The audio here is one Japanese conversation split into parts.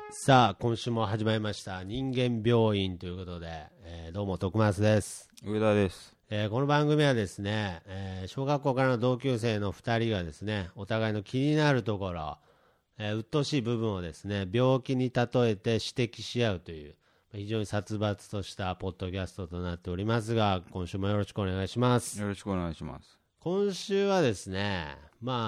さあ今週も始まりました人間病院ということで、どうも徳松です。 上田です。 この番組はですね、小学校からの同級生の2人がですね、お互いの気になるところ、鬱陶しい部分をですね、病気に例えて指摘し合うという非常に殺伐としたポッドキャストとなっておりますが、今週もよろしくお願いします。 よろしくお願いします。 今週はですね、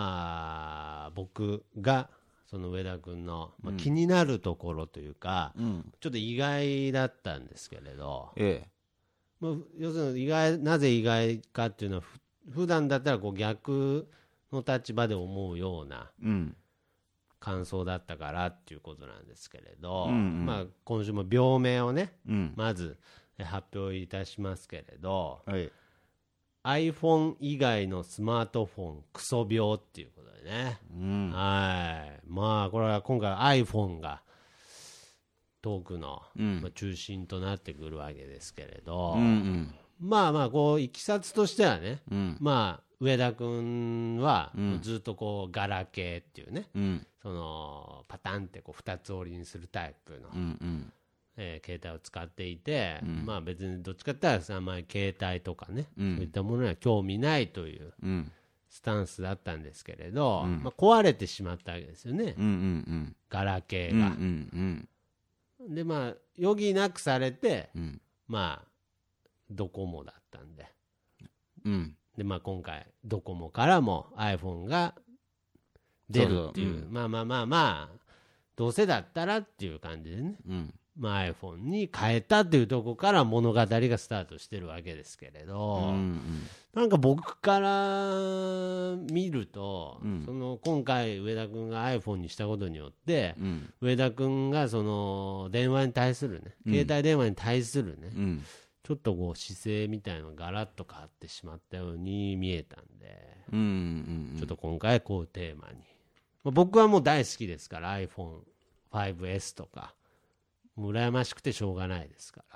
僕がその上田君の、気になるところというか、ちょっと意外だったんですけれど、要するになぜ意外かっていうのは、普段だったらこう逆の立場で思うような感想だったからっていうことなんですけれど、今週も病名をね、まず発表いたしますけれど、iPhone 以外のスマートフォンクソ病っていうことでね、これは今回 iPhone がトークの、中心となってくるわけですけれど、こういきさつとしてはね、上田君はずっとこうガラケーっていうね、そのパタンってこう2つ折りにするタイプの、携帯を使っていて、別にどっちかって言ったらあんまり携帯とかね、そういったものには興味ないというスタンスだったんですけれど、壊れてしまったわけですよね、ガラケーが。で余儀なくされて、ドコモだったんで、で今回ドコモからも iPhone が出るっていう、どうせだったらっていう感じでね、iPhone に変えたっていうところから物語がスタートしてるわけですけれど、なんか僕から見ると、その今回上田君が iPhone にしたことによって、上田君がその電話に対するね、携帯電話に対するね、ちょっとこう姿勢みたいなのがガラッと変わってしまったように見えたんで、ちょっと今回こうテーマに、僕はもう大好きですから iPhone5S とか羨ましくてしょうがないですから、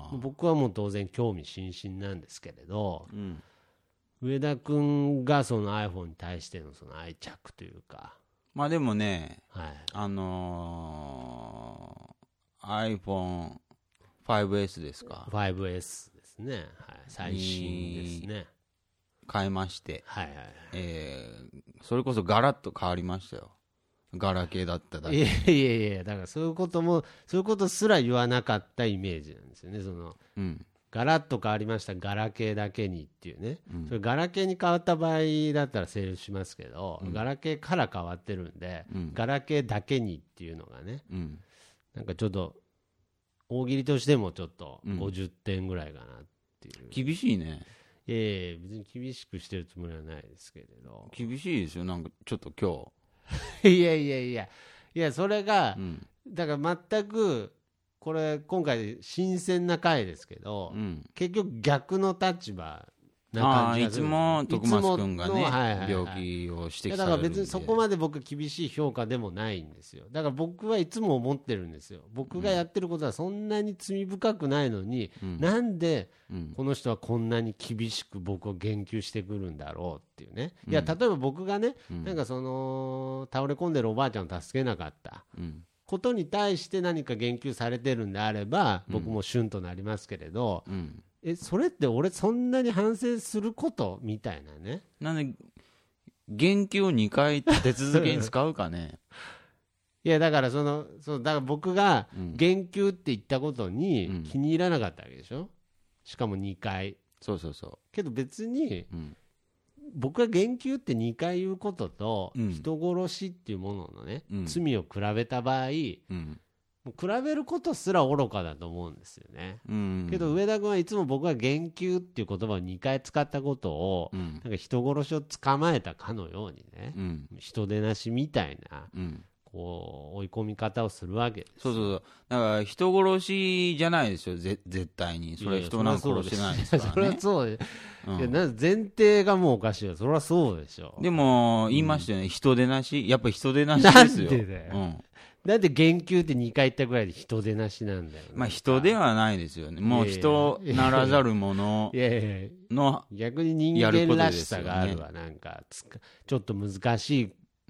僕はもう当然興味津々なんですけれど、上田君がその iPhone に対してのその愛着というか、 でもね、iPhone5S ですか、 5S ですね、最新ですね、 変えまして、それこそガラッと変わりましたよ。ガラケーだっただけ。 いやだからそういうことすら言わなかったイメージなんですよね。その、ガラッと変わりましたガラケーだけにっていうね、それガラケーに変わった場合だったら成立しますけど、ガラケーから変わってるんで、ガラケーだけにっていうのがね、なんかちょっと大喜利としてもちょっと50点ぐらいかなっていう、 厳しいね。 別に厳しくしてるつもりはないですけれど、 厳しいですよ、なんかちょっと今日いやそれが、だから全くこれ今回新鮮な回ですけど、結局逆の立場な感じがする。 いつも徳松君がね、病気を指摘されるんで、 だから別にそこまで僕厳しい評価でもないんですよ。だから僕はいつも思ってるんですよ。僕がやってることはそんなに罪深くないのに、なんでこの人はこんなに厳しく僕を言及してくるんだろうっていうね。いや例えば僕がね、なんかその倒れ込んでるおばあちゃんを助けなかったことに対して何か言及されてるんであれば、僕もシュンとなりますけれど、それって俺そんなに反省することみたいなね。 なんで言及を2回立て続けに使うかねいやだからだから僕が言及って言ったことに気に入らなかったわけでしょ、しかも2回。 そうけど別に、僕が言及って2回言うことと、人殺しっていうもののね、罪を比べた場合、比べることすら愚かだと思うんですよね、けど上田君はいつも僕が言及っていう言葉を2回使ったことを、なんか人殺しを捕まえたかのようにね、人出なしみたいな、こう追い込み方をするわけです。 だから人殺しじゃないですよ、絶対に。それは人なんか殺してないですからね。 それはそうで、いや前提がもうおかしいよ。それはそうでしょ。 でも言いましたよね、人出なし、やっぱり人出なしですよ。 なんでだよ、だって言及って2回言ったぐらいで人出なしなんだよ。 人ではないですよね。もう人ならざるものの逆に人間らしさがあるわ。なんかちょっと難しい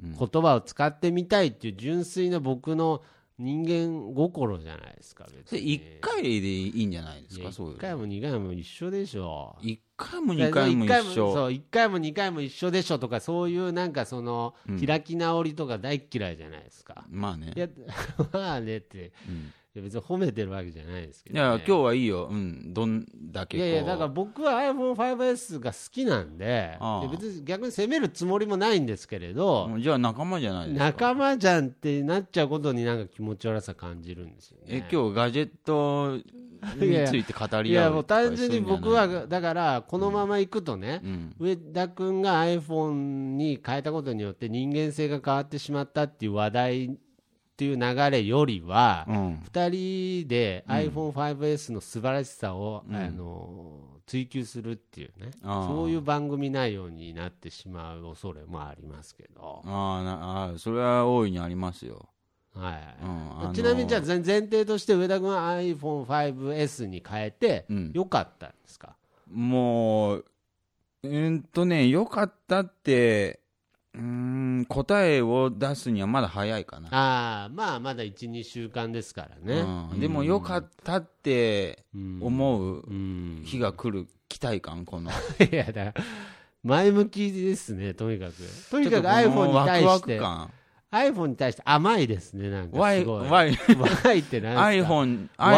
言葉を使ってみたいっていう純粋な僕の人間心じゃないですか。 別に1回でいいんじゃないですか。 1回も2回も一緒でしょ。 1回も2回も一緒。 そう、1回も2回も一緒でしょとか、そういうなんかその開き直りとか大っ嫌いじゃないですか。 まあね。 いやまあねって、いや別に褒めてるわけじゃないですけど、 ね、いや今日はいいよ、どんだけこう。 いやだから僕は iPhone5S が好きなんで、別に逆に責めるつもりもないんですけれど、 じゃあ仲間じゃないですか。 仲間じゃんってなっちゃうことになんか気持ち悪さ感じるんですよね。 今日ガジェットについて語り合う。 いやもう単純に僕はだからこのままいくとね、上田君が iPhone に変えたことによって人間性が変わってしまったっていう話題っていう流れよりは、2人で iPhone5S の素晴らしさを、追求するっていうね、そういう番組内容になってしまう恐れもありますけど。 それは大いにありますよ。 ちなみにじゃあ前提として上田君は iPhone5S に変えてよかったんですか？ もうよかったって答えを出すにはまだ早いかな。 まだ 1,2 週間ですからね。 でもよかったって思う日が来る期待感、このいやだから前向きですね。とにかく iPhone に対してiPhone に対して甘いですね。なんかすごい Y って何すか？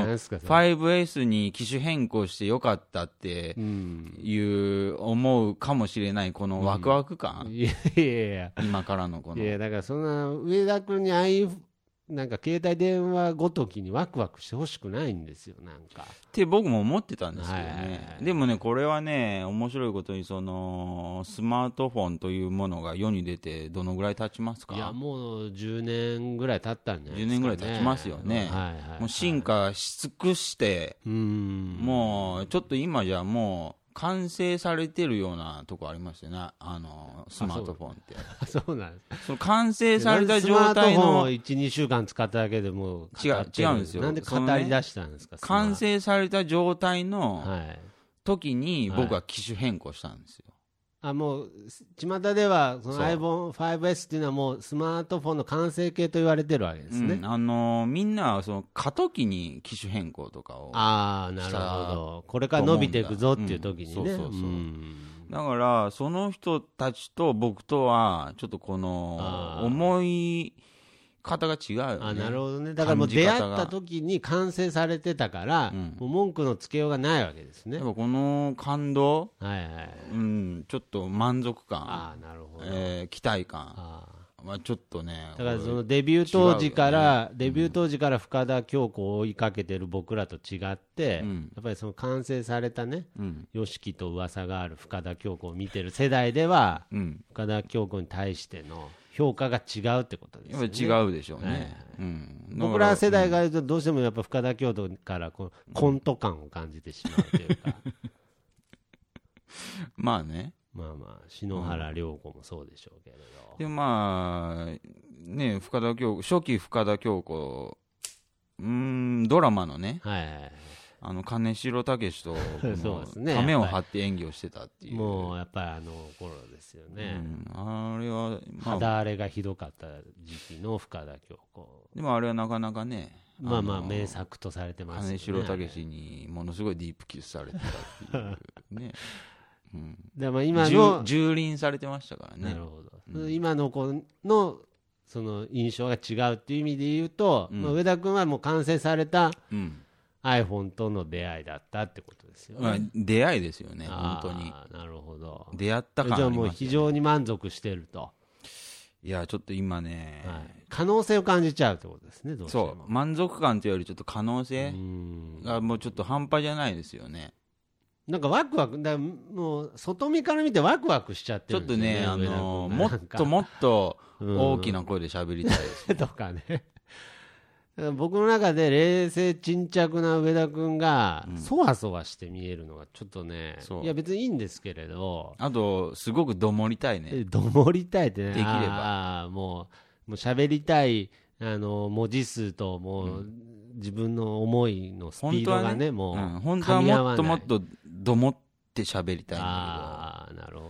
iPhone5S に機種変更してよかったっていう思うかもしれないこのワクワク感。 いや今からのこの。 いやだからそんな上田君になんか携帯電話ごときにワクワクしてほしくないんですよ。なんかって僕も思ってたんですけどね。でもね、これはね、面白いことにそのスマートフォンというものが世に出てどのぐらい経ちますか？ いやもう10年ぐらい経ったんじゃないですかね。10 年ぐらい経ちますよね。もう進化し尽くして、もうちょっと今じゃもう完成されてるようなとこありますよね。スマートフォンってそうなんです。 その完成された状態のスマートフォンを 1,2 週間使っただけでもう違うんですよ。 なんで語り出したんですか？ 完成された状態の時に僕は機種変更したんですよ。 もう巷ではその iPhone5S っていうのはもうスマートフォンの完成形と言われてるわけですね。 みんなはその過渡期に機種変更とかをなるほど。これから伸びていくぞっていう時にね。 だからその人たちと僕とはちょっとこの思い方が違うよね。 なるほどね。だからもう出会った時に完成されてたから、もう文句のつけようがないわけですね。 やっぱこの感動、ちょっと満足感、 なるほど、期待感はちょっとね。 だからそのデビュー当時から深田恭子を追いかけてる僕らと違って、やっぱりその完成されたね、YOSHIKIと噂がある深田恭子を見てる世代では、深田恭子に対しての評価が違うってことですよね。 違うでしょうね。 僕ら世代がどうしてもやっぱ深田恭子からこのコント感を感じてしまうというかまあね。 篠原涼子もそうでしょうけれど。 でもね、初期深田恭子、ドラマのね、金城武とためを張って演技をしてたっていう。 もうやっぱり頃ですよね。 あれは肌荒れがひどかった時期の深田恭子。 でもあれはなかなかね、 名作とされてますよね。 金城武にものすごいディープキスされてたっていうね。 で今の蹂躙されてましたからね。 なるほど。今の子のその印象が違うっていう意味で言うと、上田君はもう完成された、iPhone との出会いだったってことですよね。 出会いですよね、本当に。 なるほど。 出会った感ありますよね。 じゃあもう非常に満足してると。 いやちょっと今ね、 可能性を感じちゃうってことですね。どうしてもそう満足感というよりちょっと可能性がもうちょっと半端じゃないですよね。 なんかワクワクもう外見から見てワクワクしちゃってるんですよね。 ちょっとねもっともっと大きな声で喋りたいです、 とかね。僕の中で冷静沈着な上田君がそわそわして見えるのがちょっとね、いや別にいいんですけれど、 あとすごくどもりたいね。 どもりたいってね、 できればもう喋りたい文字数ともう、自分の思いのスピードがね、もう本当はもっともっとどもって喋りたいんだけど。 なるほど。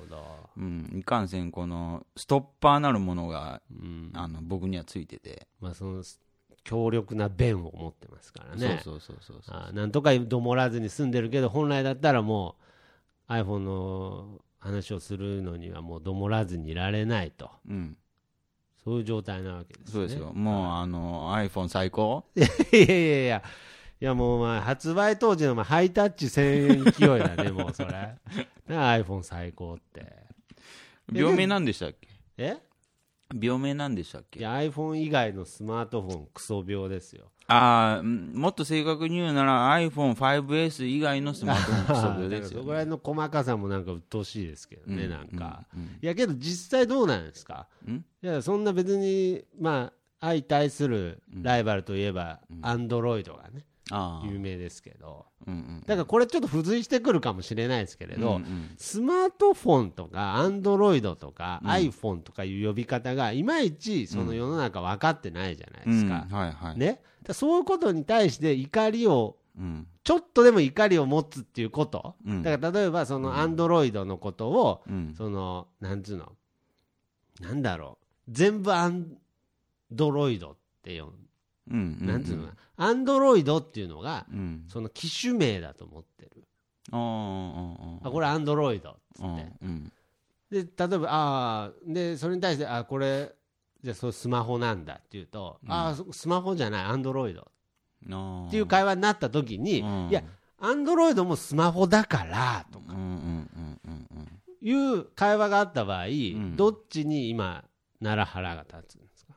いかんせんこのストッパーなるものが、僕にはついてて、 その強力な弁を持ってますからね。 そうなんとかどもらずに済んでるけど、本来だったらもう iPhone の話をするのにはもうどもらずにいられないと、そういう状態なわけですね。 そうですよ。もうiPhone 最高。 いやもう発売当時のハイタッチ1000円勢いだね、もうそれ。iPhone 最高って。 病名なんでしたっけ？ え？ 病名なんでしたっけ？ いや iPhone 以外のスマートフォンクソ病ですよ。 もっと正確に言うなら iPhone5S 以外のスマートフォンクソ病ですよ、ね。 そこら辺の細かさもなんか鬱陶しいですけどね、なんか。いやけど実際どうなんですか？いやそんな別に相対するライバルといえばアンドロイドがね、有名ですけど、だからこれちょっと付随してくるかもしれないですけれど、スマートフォンとかアンドロイドとか iPhone とかいう呼び方がいまいちその世の中分かってないじゃないですか、ね、そういうことに対して怒りを、ちょっとでも怒りを持つっていうこと、だから例えばそのアンドロイドのことを、そのなんつうのなんだろう、全部アンドロイドって呼ぶ、なんつうのかな、アンドロイドっていうのが、その機種名だと思ってる。これアンドロイドっつって、で例えばでそれに対してこれじゃあそれスマホなんだっていうと、スマホじゃないアンドロイドっていう会話になった時に、いやアンドロイドもスマホだからとかいう会話があった場合、どっちに今なら腹が立つんですか？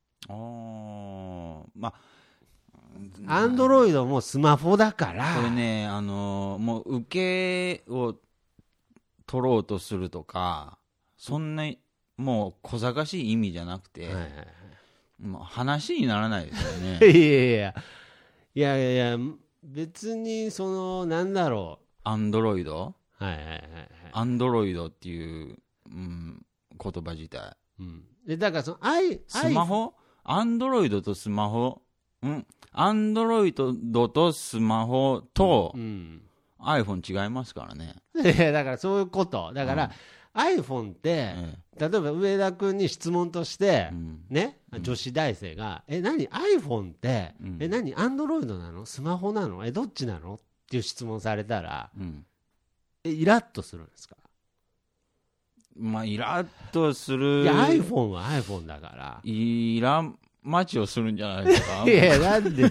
アンドロイドもスマホだからこれね、もう受けを取ろうとするとかそんなもう小賢しい意味じゃなくて、もう話にならないですよね。 いや別にそのなんだろう、 アンドロイド、アンドロイドっていう、言葉自体、 でだからそのスマホ、アンドロイドとスマホ、アンドロイドとスマホと、iPhone 違いますからね。 いやだからそういうことだから、iPhone って、例えば上田君に質問として、ね、女子大生が何 iPhone って、何 Android なのスマホなのどっちなのっていう質問されたら、イラッとするんですか？ イラッとする。 いや iPhone は iPhone だからイラ待ちをするんじゃないですか？ いやなんで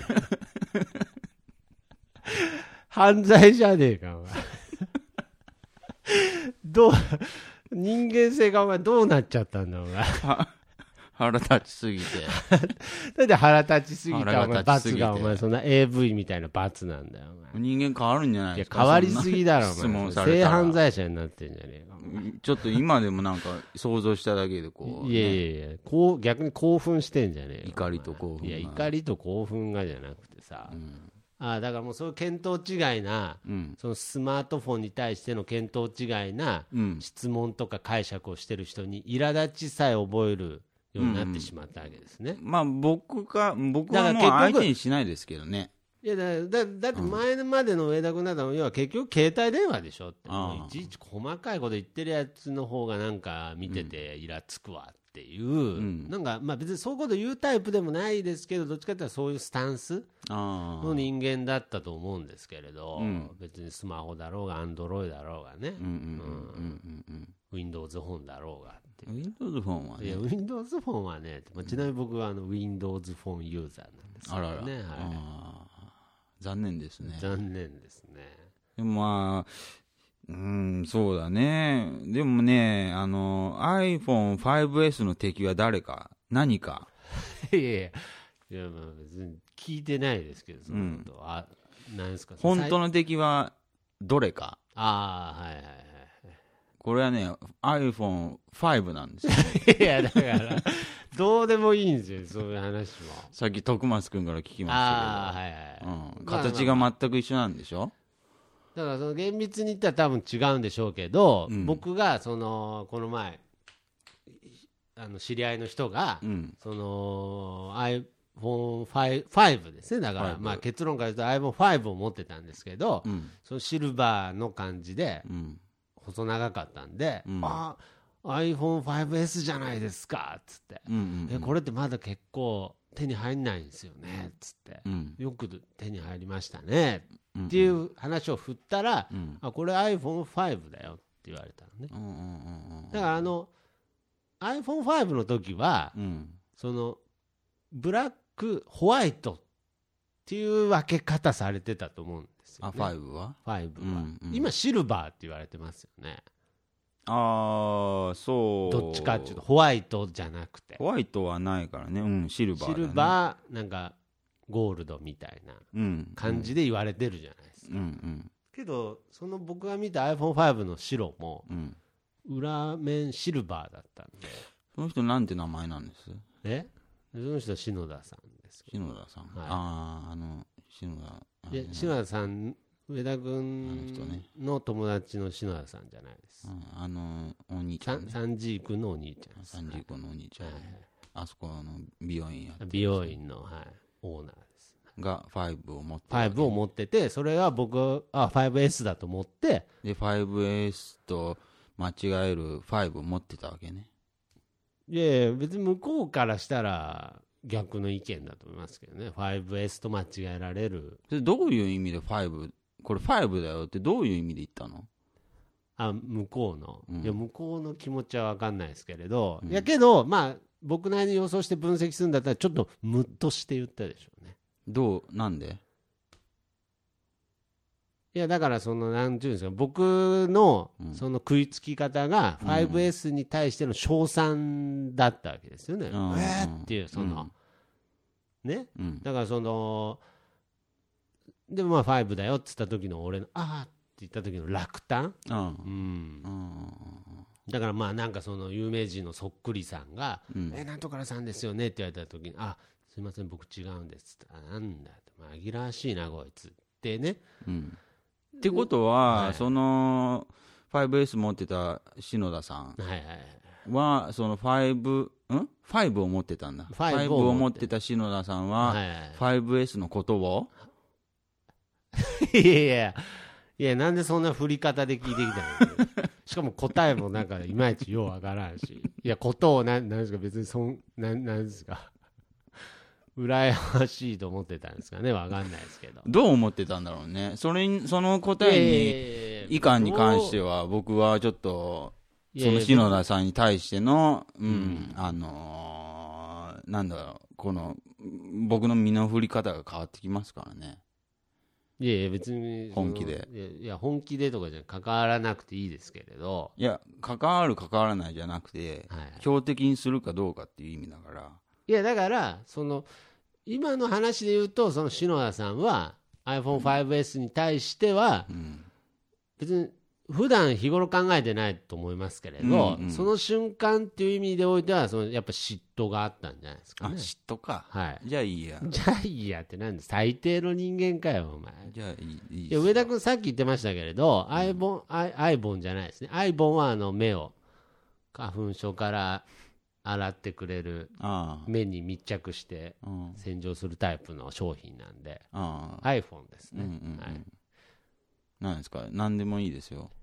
犯罪じゃねえかお前人間性がお前どうなっちゃったんだお前腹立ちすぎてなんで腹立ちすぎたお前罰がお前そんな AV みたいな罰なんだよお前。 人間変わるんじゃないですか？ いや変わりすぎだろお前性犯罪者になってんじゃねえかお前。 ちょっと今でもなんか想像しただけでこう、 いや逆に興奮してんじゃねえよ。 怒りと興奮。 いや怒りと興奮がじゃなくてさ、だからもうそういう見当違いな、そのスマートフォンに対しての見当違いな質問とか解釈をしてる人に苛立ちさえ覚えるようになってしまったわけですね。 僕はもう相手にしないですけどね。 いやだって前までの上田君だと要は結局携帯電話でしょって、いちいち細かいこと言ってるやつの方がなんか見ててイラつくわっていう、なんか別にそういうこと言うタイプでもないですけど、どっちかっていうとそういうスタンスの人間だったと思うんですけれど、別にスマホだろうがアンドロイドだろうがね、Windows フォンだろうがっていう。 Windows フォンはね、 いや Windows フォンはね、ちなみに僕はWindows フォンユーザーなんですけどね。 残念ですね。 残念ですね。 でもそうだね。でもね、iPhone5S の敵は誰か、何か。 いや別に聞いてないですけど、そのことは、何ですか。 本当の敵はどれか。これはね、iPhone5 なんですよ。 いやだからどうでもいいんですよ、そういう話も。 さっき徳松君から聞きましたけど、形が全く一緒なんでしょ。 だからその厳密に言ったら多分違うんでしょうけど、僕がこの前知り合いの人が、その iPhone5 ですね、だから結論から言うと iPhone5 を持ってたんですけど、そのシルバーの感じで、細長かったんで、 iPhone5S じゃないですかっつって、これってまだ結構手に入んないんですよねっつって、よく手に入りましたねっていう話を振ったら、これ iPhone5 だよって言われたのね。だからiPhone5 の時は、そのブラックホワイトっていう分け方されてたと思うんですよね。 5は、 今シルバーって言われてますよね。 そう。 どっちかっていうとホワイトじゃなくて、 ホワイトはないからね、シルバーだね。 シルバーなんかゴールドみたいな感じで言われてるじゃないですか。けどその僕が見た iPhone5 の白も、裏面シルバーだったんで。 その人なんて名前なんです？ その人は篠田さんですけど。 篠田さん、 篠田さん、上田君の友達の篠田さんじゃないです。 お兄ちゃん、ね、 三次君のお兄ちゃんです。 三次君のお兄ちゃん、あそこの美容院やってる美容院の、オーナーですが5を持ってて、5を持ってて、それは僕は5S だと思って、 で 5S と間違える5を持ってたわけね。 いやいや、別に向こうからしたら逆の意見だと思いますけどね。 5S と間違えられる。 どういう意味で5、これ5だよってどういう意味で言ったの？ 向こうの、いや向こうの気持ちは分かんないですけれど、やけど僕なりに予想して分析するんだったらちょっとムッとして言ったでしょうね。 なんで？ いやだからなんていうんですか、僕のその食いつき方が 5S に対しての称賛だったわけですよね。っていうね、だからでも5だよっつった時の俺のって言った時の落胆、だからなんか有名人のそっくりさんがなんとからさんですよねって言われた時にすいません僕違うんですって、なんだ紛らわしいなこいつってね、 ってことは、その 5S 持ってた篠田さんは、その5を持ってたんだ。5を持ってた篠田さんは、5S のことをいや、なんでそんな振り方で聞いてきたの？しかも答えもなんかいまいちようわからんし、いや、ことをなんですか、別になんですか。羨ましいと思ってたんですかね、わかんないですけど。 どう思ってたんだろうね。その答えに、いかんに関しては、僕はちょっと、その篠田さんに対しての、なんだろう、僕の身の振り方が変わってきますからね。 いや別に本気で。 いや、本気でとかじゃ関わらなくていいですけれど。 いや、関わる関わらないじゃなくて、標的にするかどうかっていう意味だから。 いや、だから、今の話で言うと、その篠田さんは iPhone5S に対しては、別に普段日頃考えてないと思いますけれど、その瞬間っていう意味でおいては、やっぱ嫉妬があったんじゃないですかね。 嫉妬か。じゃあいいや。 じゃあいいやってなんで、最低の人間かよ、お前。 じゃあいい。 いや、上田君さっき言ってましたけれど、アイボンじゃないですね。アイボンは目を花粉症から洗ってくれる、目に密着して洗浄するタイプの商品なんで、iPhone ですね。 何ですか？何でもいいですよ。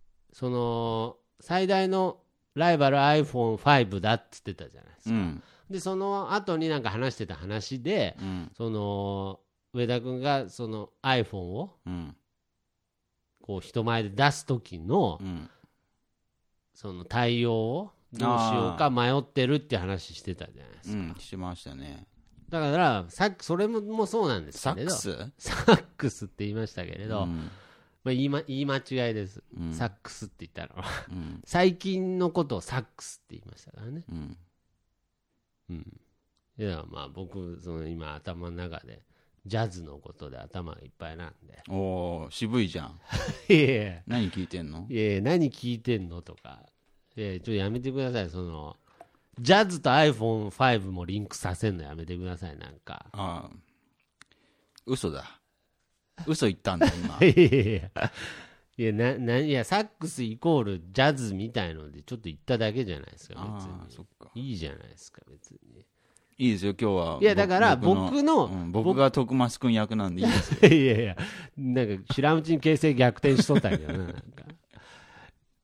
最大のライバル iPhone5 だって言ってたじゃないですか。でその後になんか話してた話で、上田君がその iPhone をこう人前で出す時の、その対応をどうしようか迷ってるって話してたじゃないですか。 してましたね。 だからさっきそれもそうなんですけれど、サックスって言いましたけれど、言い間違いです、サックスって言ったのは、最近のことをサックスって言いましたからね。いや僕今頭の中でジャズのことで頭がいっぱいなんで。 おー、渋いじゃん。何聞いてんの？ 何聞いてんのとか、ちょっとやめてください。ジャズと iPhone5 もリンクさせるのやめてください。なんか嘘だ。嘘言ったんだ今。 いやサックスイコールジャズみたいのでちょっと言っただけじゃないですか。別にそっか、 いいじゃないですか別に。 いいですよ今日は。 いやだから僕が徳増君役なんでいいですよ。 いやなんか知らんうちに形勢逆転しとったけどな。なんか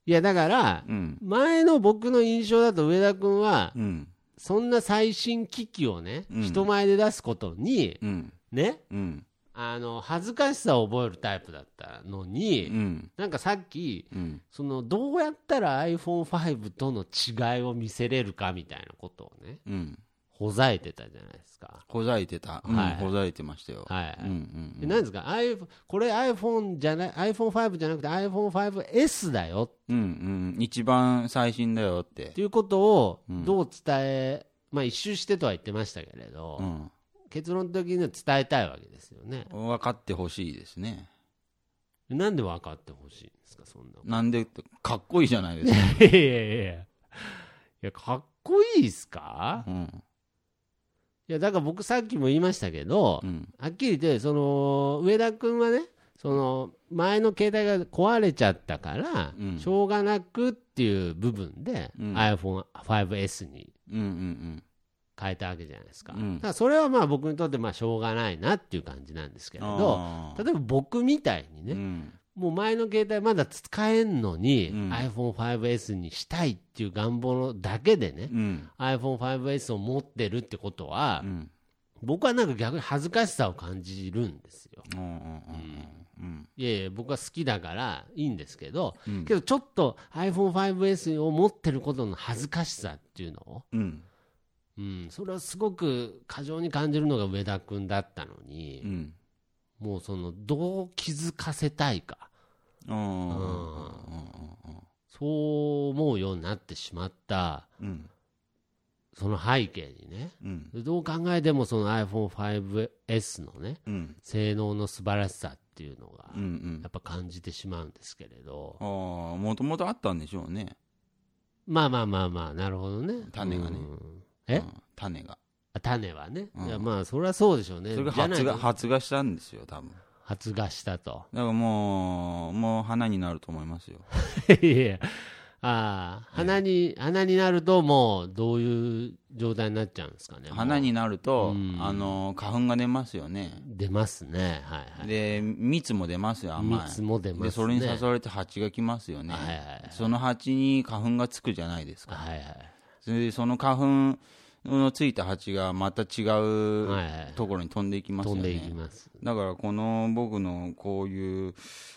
いやだから、前の僕の印象だと上田君は、そんな最新機器をね、人前で出すことに、ね、恥ずかしさを覚えるタイプだったのに、なんかさっき、そのどうやったら iPhone5 との違いを見せれるかみたいなことをね、ほざいてたじゃないですか。 ほざいてた、ほざいてましたよ。 何ですか、これ iPhone じゃない、iPhone5 じゃなくて iPhone5S だよ、 一番最新だよっていうことをどう伝え、一周してとは言ってましたけれど、結論的には伝えたいわけですよね。 分かってほしいですね。 なんで分かってほしいんですか、そんな。 なんでって、かっこいいじゃないですか。 いやかっこいいですか。いやだから僕さっきも言いましたけど、はっきり言ってその上田君はね、その前の携帯が壊れちゃったから、しょうがなくっていう部分で、iPhone5S に変えたわけじゃないですか。だからそれはまあ僕にとってまあしょうがないなっていう感じなんですけれど、例えば僕みたいにね、もう前の携帯まだ使えんのに、iPhone5S にしたいっていう願望だけでね、iPhone5S を持ってるってことは、僕はなんか逆に恥ずかしさを感じるんですよ。いやいや僕は好きだからいいんですけど、けどちょっと iPhone5S を持ってることの恥ずかしさっていうのを、それはすごく過剰に感じるのが上田君だったのに、もうそのどう気づかせたいか、そう思うようになってしまった、その背景にね、どう考えてもその iPhone5S のね、性能の素晴らしさっていうのがやっぱ感じてしまうんですけれど、 もともとあったんでしょうね。 まあなるほどね、 種がね、 種はね、いやまあそれはそうでしょうね。 それが発芽したんですよ、多分。 発芽したと。 だからもう花になると思いますよ。 いや花になるともうどういう状態になっちゃうんですかね。 花になると、花粉が出ますよね。 出ますね。 で蜜も出ますよ、甘い蜜も出ますね。 でそれに誘われて蜂が来ますよね。その蜂に花粉がつくじゃないですか。その花粉のついた蜂がまた違うところに飛んでいきますよね。だからこの僕のこういう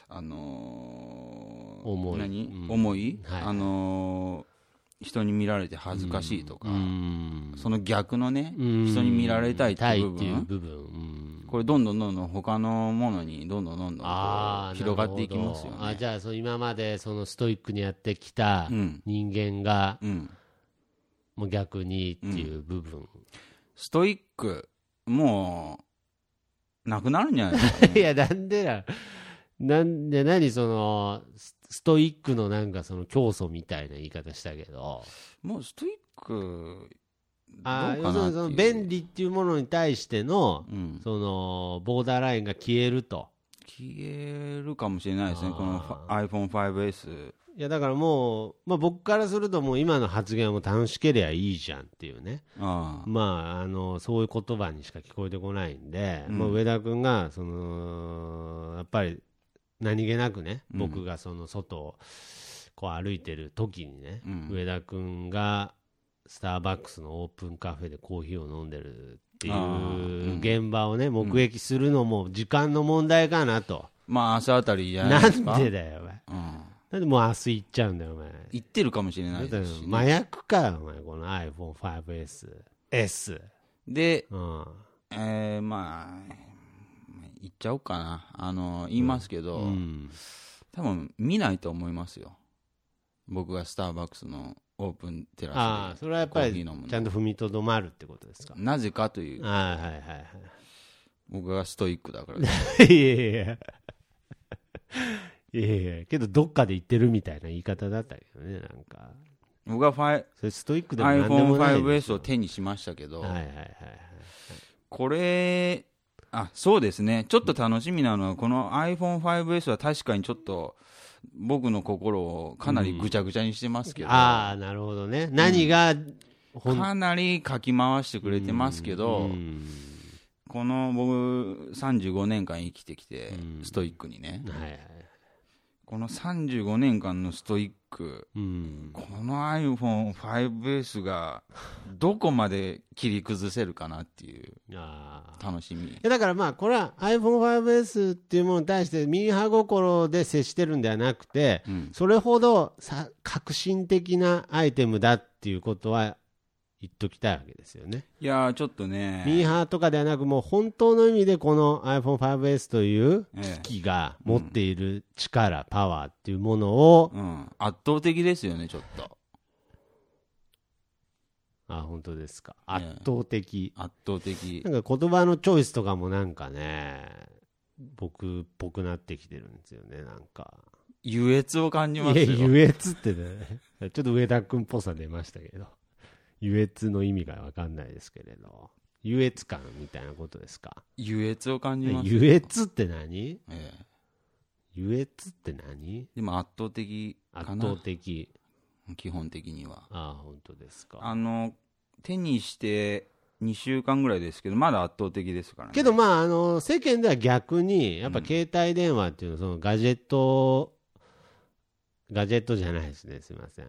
思い、人に見られて恥ずかしいとか、その逆のね、人に見られたいっていう部分、これどんどん他のものにどんどん広がっていきますよね。 じゃあ今までそのストイックにやってきた人間が、もう逆にっていう部分、 ストイックもうなくなるんじゃないですか、ね、 いやなんで何そのストイックのなんかその教祖みたいな言い方したけど、 もうストイック要するにその便利っていうものに対しての、そのボーダーラインが消えると。 消えるかもしれないですね、この iPhone5S。 いやだからもう、僕からするともう今の発言はもう楽しければいいじゃんっていうね、そういう言葉にしか聞こえてこないんで、上田君がそのやっぱり何気なくね、僕がその外をこう歩いてる時にね、上田君がスターバックスのオープンカフェでコーヒーを飲んでるっていう現場をね、目撃するのも時間の問題かなと。 朝あたりじゃないですか。 なんでだよお前、なんでもう明日行っちゃうんだよお前。 行ってるかもしれないですし、ね、 麻薬かよお前、この iPhone5S で、 言っちゃおうかな、言いますけど、多分見ないと思いますよ、僕がスターバックスのオープンテラスで。 それはやっぱりちゃんと踏みとどまるってことですか。 なぜかという、僕がストイックだからいやけどどっかで言ってるみたいな言い方だったけどね、なんか僕はそれストイックでもなんでもない iPhone5S を手にしましたけど、これそうですね、ちょっと楽しみなのはこの iPhone5S は確かにちょっと僕の心をかなりぐちゃぐちゃにしてますけど、 なるほどね、何が、 かなりかき回してくれてますけど、この僕35年間生きてきて、ストイックにね、この35年間のストイック、この iPhone5S がどこまで切り崩せるかなっていう楽しみ。 だからまあこれは iPhone5S っていうものに対してミーハー心で接してるんではなくて、それほど革新的なアイテムだっていうことは言っときたいわけですよね。 いやーちょっとね、 ミーハーとかではなく、もう本当の意味でこの iPhone5S という機器が持っている力、パワーっていうものを、 圧倒的ですよね、ちょっと。 本当ですか。圧倒的。 圧倒的。 なんか言葉のチョイスとかもなんかね、僕っぽくなってきてるんですよね、なんか。 優越を感じますよ。 優越ってね、ちょっと上田君っぽさ出ましたけど。優越の意味が分かんないですけれど、優越感みたいなことですか。 優越を感じます。 優越って何？優越って何？ でも圧倒的かな。 圧倒的。 基本的には。 本当ですか。 手にして2週間ぐらいですけど、まだ圧倒的ですからね。 けどまあ、世間では逆に、やっぱ携帯電話っていうのは、そのガジェットじゃないですね、すみません。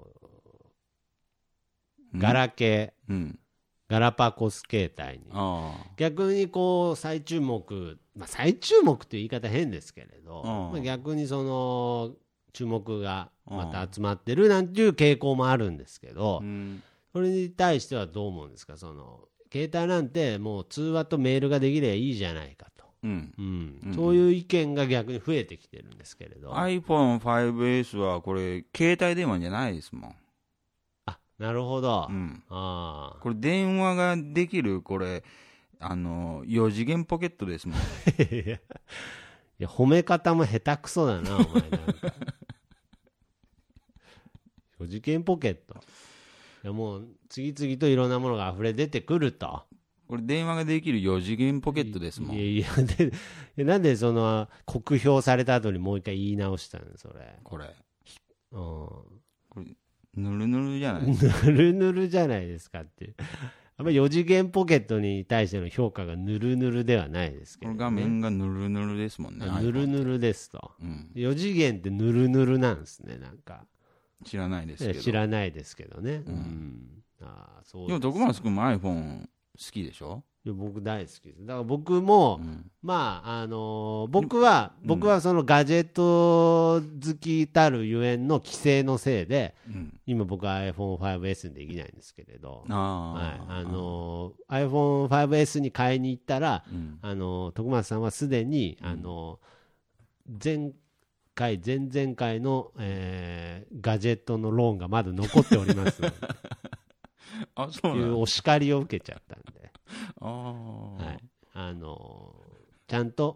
ガラケー、ガラパゴス携帯に逆にこう再注目、再注目っていう言い方変ですけれど、逆にその注目がまた集まってるなんていう傾向もあるんですけど、それに対してはどう思うんですか。その携帯なんてもう通話とメールができればいいじゃないかと、そういう意見が逆に増えてきてるんですけれど、 iPhone5S はこれ携帯電話じゃないですもん。 なるほど。 これ電話ができる、これ、4次元ポケットですもん。いや、褒め方も下手くそだな、お前なんか。4次元ポケット。いや、もう、次々といろんなものが溢れ出てくると。 これ電話ができる4次元ポケットですもん。 なんでその、酷評された後にもう一回言い直したの、それ。 これ。 これぬるぬるじゃないですか。ぬるぬるじゃないですかって。あんまり4次元ポケットに対しての評価がぬるぬるではないですけど、ね、 この画面がぬるぬるですもんね。 ぬるぬるですと、4次元ってぬるぬるなんですね。なんか知らないですけど。 知らないですけどね。 そうです。でも徳松君も iPhone 好きでしょ。 いや僕大好きです。だから僕も、まあ僕はそのガジェット好きたるゆえんの規制のせいで、今僕は iPhone5S にできないんですけれど、iPhone5S に買いに行ったら、徳松さんはすでに前々回の、ガジェットのローンがまだ残っておりますというお叱りを受けちゃったんで、ちゃんと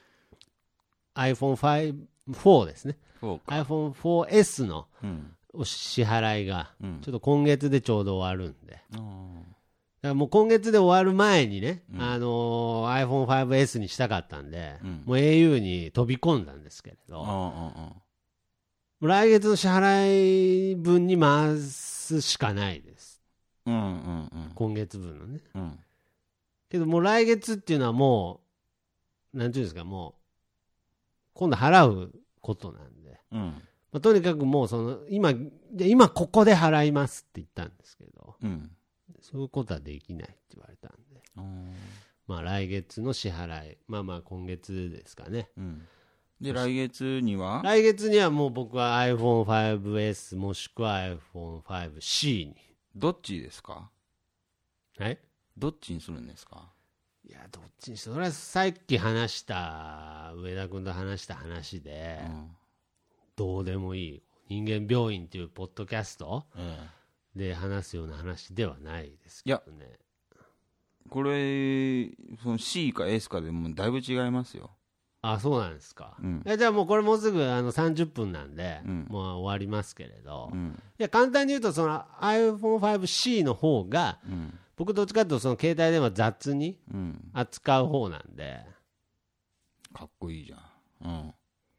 iPhone4 ですね、iPhone4S の支払いがちょっと今月でちょうど終わるんで、だからもう今月で終わる前にね、iPhone5S にしたかったんで、もう au に飛び込んだんですけれど、来月の支払い分に回すしかないです、今月分のね、けどもう来月っていうのはもうなんていうんですか、もう今度払うことなんで、とにかくもうその今ここで払いますって言ったんですけど、そういうことはできないって言われたんで、来月の支払い、今月ですかね。 で来月にはもう僕は iPhone5S もしくは iPhone5C に。 どっちですか。 はい、 どっちにするんですか。 いや、どっちにして、それはさっき話した上田君と話した話で、どうでもいい人間病院っていうポッドキャスト、で話すような話ではないですけどね。いやこれその C か S かでもだいぶ違いますよ。 そうなんですか。じゃあもうこれもうすぐ30分なんで、もう終わりますけれど、いや簡単に言うとその iPhone5C の方が、僕どっちかというとその携帯電話雑に扱う方なんで、 かっこいいじゃん。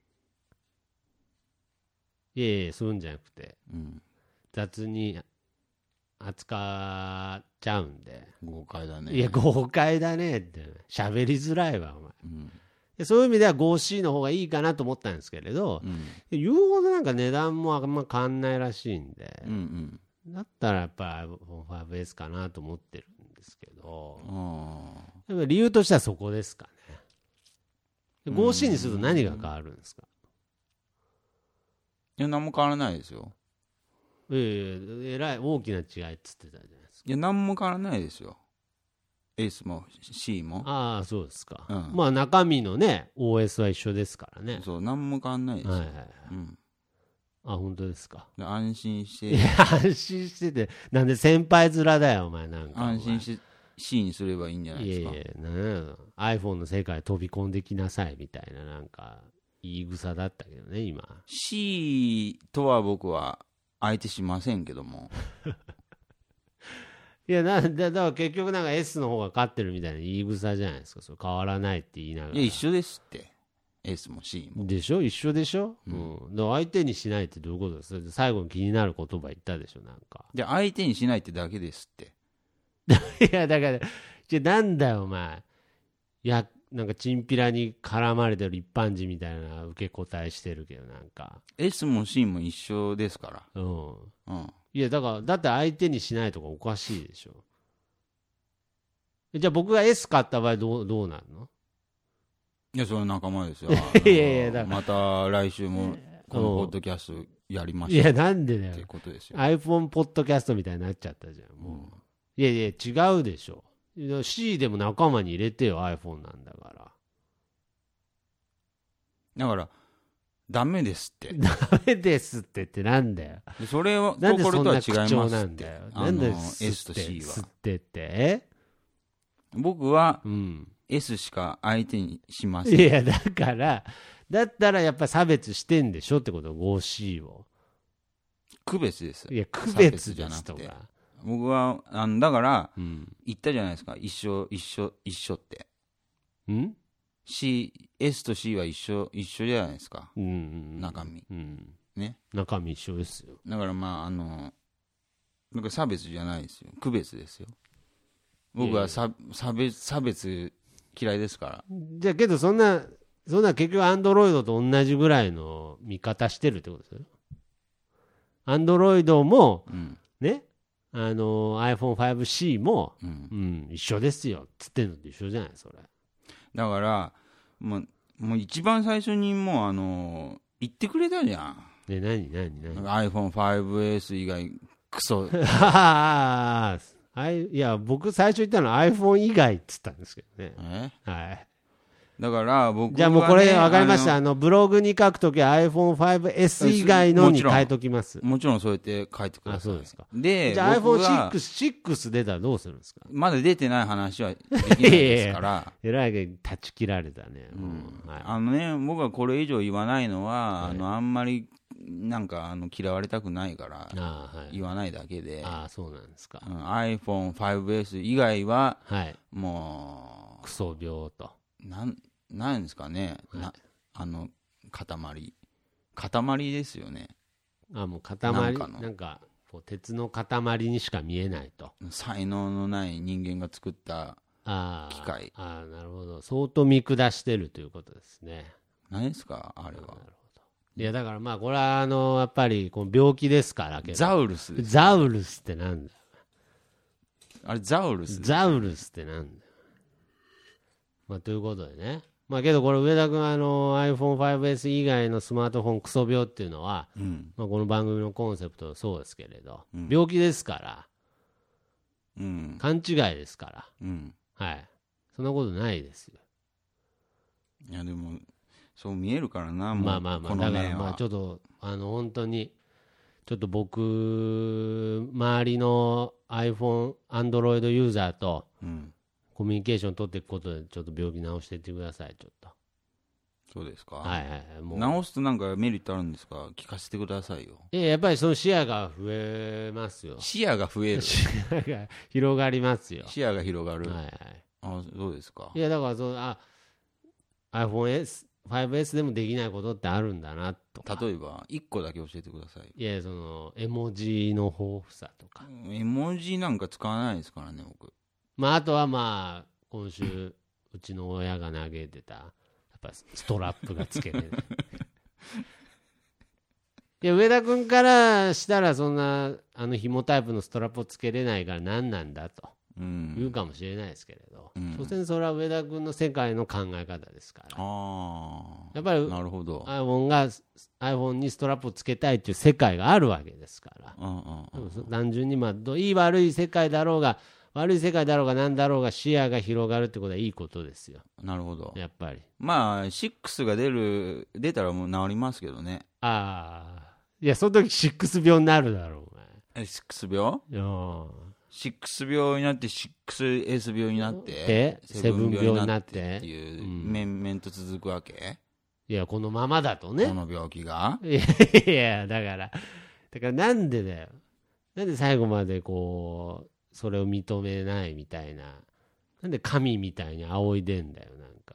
いやそういうんじゃなくて、雑に扱っちゃうんで。 豪快だね。 いや豪快だねって喋りづらいわお前、 そういう意味では 5C の方がいいかなと思ったんですけれど、言うほどなんか値段もあんま変わんないらしいんで、だったらやっぱり iPhone5S かなと思ってるんですけど、やっぱ理由としてはそこですかね。5C にすると何が変わるんですか？ いや、何も変わらないですよ。 えらい大きな違いっつってたじゃないですか。 いや、何も変わらないですよ。S も C も。 ああ、そうですか。まあ中身のね、OS は一緒ですからね。 そう、何も変わらないですよ。 あ、本当ですか。 安心して。 いや、安心してて、なんで先輩面だよ、お前なんか。 安心して C にすればいいんじゃないですか。いやいや、iPhone の世界飛び込んできなさいみたいな、なんか、言い草だったけどね、今。 C とは僕は相手しませんけども。 いや、だから結局なんか S の方が勝ってるみたいな言い草じゃないですか。それ変わらないって言いながら。 いや、一緒ですって。S も C も。 でしょ？一緒でしょ？だから相手にしないってどういうことですか？最後に気になる言葉言ったでしょ、なんか。 じゃあ相手にしないってだけですって。 いや、だから、なんだよ、お前。なんかチンピラに絡まれてる一般人みたいな受け答えしてるけど、なんか。 S も C も一緒ですから。 いや、だって相手にしないとかおかしいでしょ。じゃあ僕が S 買った場合どうなるの？ いや、それは仲間ですよ。また来週もこのポッドキャストやりましょう。 いや、なんでだよ。 ってことですよ。 iPhone ポッドキャストみたいになっちゃったじゃん、もう。いや、違うでしょ。C でも仲間に入れてよ、iPhone なんだから。 だから、ダメですって。 ダメですってなんだよ。 それは、 なんでそんな口調なんだよ。なんで S と C は。 吸ってって。 僕は、S しか相手にしません。 いや、だったらやっぱ差別してんでしょってこと、5C を。 区別です。 いや、区別じゃなくて。 僕は、だから、言ったじゃないですか。一緒って。S と C は一緒じゃないですか。中身。ね。 中身一緒ですよ。 だからなんか差別じゃないですよ。区別ですよ。僕は差別嫌いですから。 じゃあけどそんな結局アンドロイドと同じぐらいの見方してるってことですよ。アンドロイドも、ね、iPhone5C も、一緒ですよっつってんのと一緒じゃないそれ。 だからもう一番最初にもう言ってくれたじゃん。 何 iPhone5S 以外クソ。 いや僕最初言ったのは iPhone 以外っつったんですけどね。はい。 だから僕は、ね、 じゃあもうこれ分かりました。ブログに書くときは iPhone5S 以外のに変えときます。 もちろんそうやって書いてください。 そうですか。 で、 じゃあ iPhone6 出たらどうするんですか？ まだ出てない話はできないですから。 えらい断ち切られたね。 僕はこれ以上言わないのは、あんまりなんか嫌われたくないから言わないだけで。 そうなんですか。 iPhone5S 以外は、もうクソ病と。 なんですかね、塊ですよね。 もう塊なんかこう鉄の塊にしか見えないと。 才能のない人間が作った機械。 なるほど。相当見下してるということですね。 何ですかあれは。なるほど。 いやだからこれはやっぱりこの病気ですからけど。 ザウルスです、 ザウルスってなんだよ。 あれザウルス。 ザウルスってなんだよ。ということでね。けどこれ上田君iPhone5S 以外のスマートフォンクソ病っていうのは、この番組のコンセプトそうですけれど、病気ですから、勘違いですから、はい、そんなことないですよ。 いやでもそう見えるからな。 だからちょっと本当にちょっと僕周りの iPhone、Android ユーザーと、コミュニケーション取っていくことでちょっと病気治していってください。ちょっと。 そうですか。 もう治すとなんかメリットあるんですか？聞かせてくださいよ。 やっぱりその視野が増えますよ。 視野が増える。 視野が広がりますよ。 視野が広がる。そうですか。 いやだからiPhone5S でもできないことってあるんだなとか。 例えば1個だけ教えてください。 いや絵文字の豊富さとか。 絵文字なんか使わないですからね僕。 あとは今週うちの親が投げてたぱストラップがつけれないいや上田君からしたらそんな紐タイプのストラップをつけれないから何なんだと言うかもしれないですけれど、所詮それは上田君の世界の考え方ですから、やっぱりなるほど iPhone にストラップをつけたいっていう世界があるわけですから、単純にいい悪い世界だろうが悪い世界だろうが何だろうが視野が広がるってことはいいことですよ。 なるほど。 やっぱりまあ6が出たらもう治りますけどね。 いやその時6病になるだろうが。 6病？6病になって 6S 病になって 7病になってっていう面々と続くわけ？ いやこのままだとね、 この病気がいやだからなんでだよ、なんで最後までこうそれを認めないみたいな、なんで神みたいに仰いでんだよなんか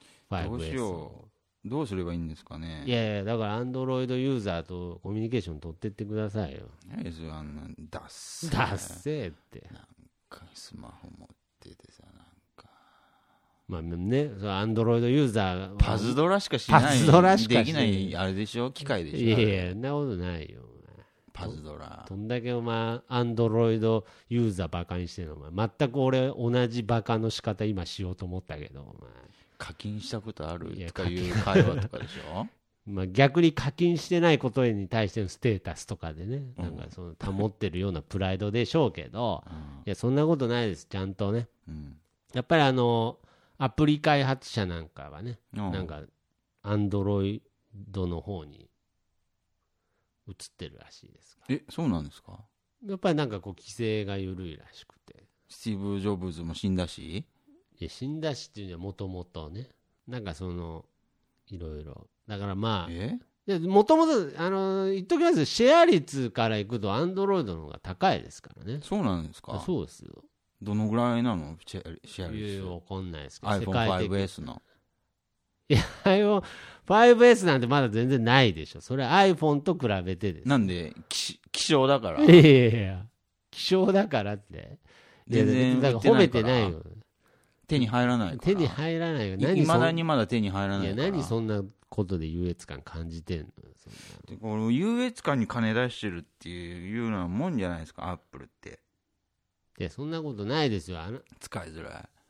5S どうしよう、どうすればいいんですかね。 いやだからアンドロイドユーザーとコミュニケーション取ってってくださいよ。 あんなダッセーってなんかスマホ持っててさ、なんかまあね、アンドロイドユーザーパズドラしかしない、 パズドラしかできないあれでしょ、機械でしょ。 いやそんなことないよ。 パズドラどんだけお前アンドロイドユーザーバカにしてんのお前。全く俺同じバカの仕方今しようと思ったけどお前課金したことあるとかいう会話とかでしょまあ逆に課金してないことに対してのステータスとかでね、なんかその保ってるようなプライドでしょうけど、いやそんなことないです。ちゃんとね、やっぱりアプリ開発者なんかはね、なんかアンドロイドの方に移ってるらしいですから。 そうなんですか。 やっぱりなんかこう規制が緩いらしくて。 スティーブ・ジョブズも死んだし、 いや死んだしっていうのはもともとね、なんかそのいろいろだからまあもともと言っときますよ、シェア率からいくとアンドロイドの方が高いですからね。 そうなんですか。 そうですよ。 どのぐらいなのシェア率。 いやわかんないですけど iPhone5S の。 いや iPhone5S なんてまだ全然ないでしょ。それ iPhone と比べてです。 なんで希少だから。 いや希少だからって全然だから褒めてないよ。 手に入らないから。 手に入らないよ。 いまだにまだ手に入らないから。 いや何そんなことで優越感感じてんの。 でこの優越感に金出してるっていうのはもんじゃないですか、アップルって。 いやそんなことないですよ。 使いづらい。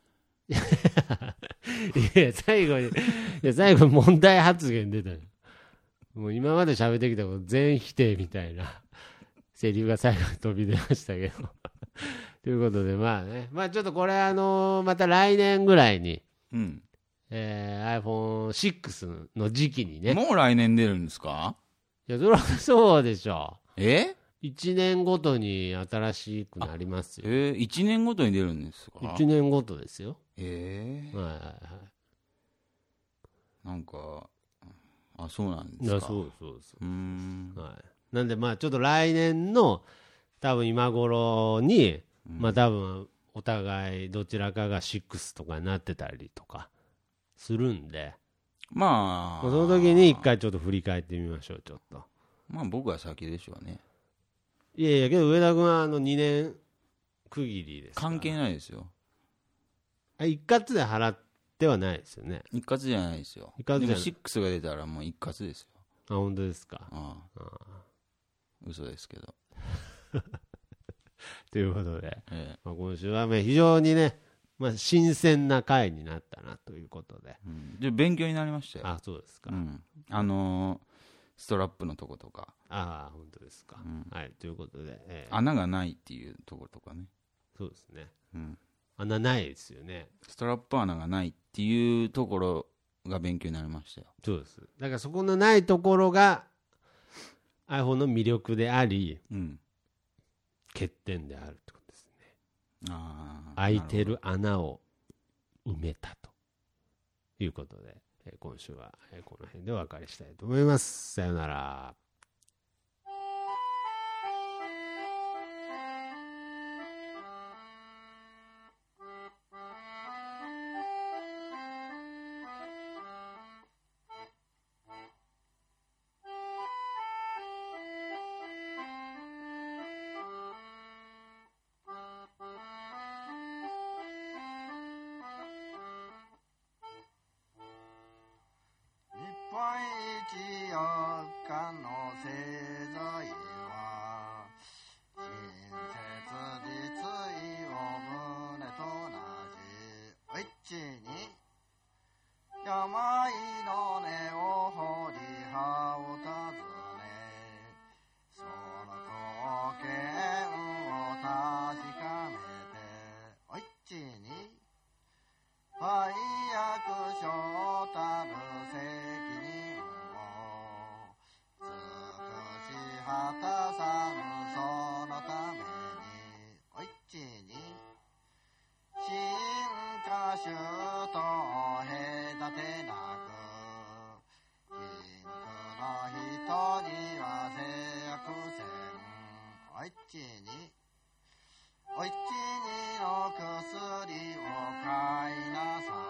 いや最後に問題発言出たよ。もう今まで喋ってきたこと全否定みたいなセリフが最後に飛び出ましたけどということでまあね、まあちょっとこれまた来年ぐらいに、iPhone6 の時期にね。 もう来年出るんですか。 いやそりゃそうでしょ。 1 年ごとに新しくなりますよ。 1年ごとに出るんですか。 1年ごとですよ。 なんかそうなんですか。 そうなんでまあちょっと来年の多分今頃に、まあ多分お互いどちらかが6とかになってたりとかするんで、 まあその時に一回ちょっと振り返ってみましょう。ちょっとまあ僕は先でしょうね。 いやけど上田君は2年区切りですから。 関係ないですよ。 一括で払ってはないですよね。 一括じゃないですよ。でも6が出たらもう一括ですよ。 本当ですか。 嘘ですけどということで、まあ、今週は非常にね、まあ、新鮮な回になったなということで、 で勉強になりましたよ。 そうですか。 ストラップのとことか。 本当ですか。はい、ということで、 穴がないっていうところとかね。 そうですね。穴ないですよね。 ストラップ穴がないっていうところが勉強になりましたよ。 そうです。だからそこのないところが iPhone の魅力であり、欠点であるってことですね。開いてる穴を埋めたということで、今週はこの辺でお別れしたいと思います。さよなら。 間の世罪は親切実意を胸と同じお一に病の根を掘り葉を尋ねその貢献を確かめてお一に敗悪所たる責任を尽くし果たさぬそのためにお一に進化種と隔てなく貧苦の人には制約せんお一にお一にの薬を買いなさい